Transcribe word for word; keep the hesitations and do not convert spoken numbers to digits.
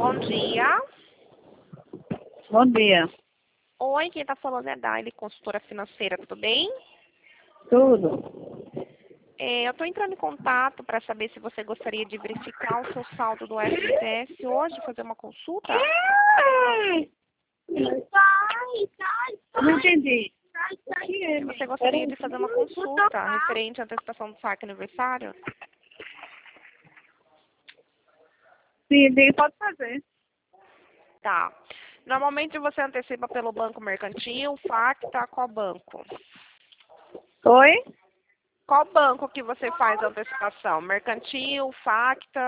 Bom dia. Bom dia. Oi, quem está falando é a Daile, consultora financeira, tudo bem? Tudo. É, eu estou entrando em contato para saber se você gostaria de verificar o seu saldo do F G T S hoje, fazer uma consulta. Não entendi. Se você gostaria de fazer uma consulta referente à antecipação do saque aniversário. Sim, sim, pode fazer. Tá. Normalmente você antecipa pelo Banco Mercantil, Facta, qual banco? Oi? Qual banco que você faz a antecipação? Mercantil, Facta?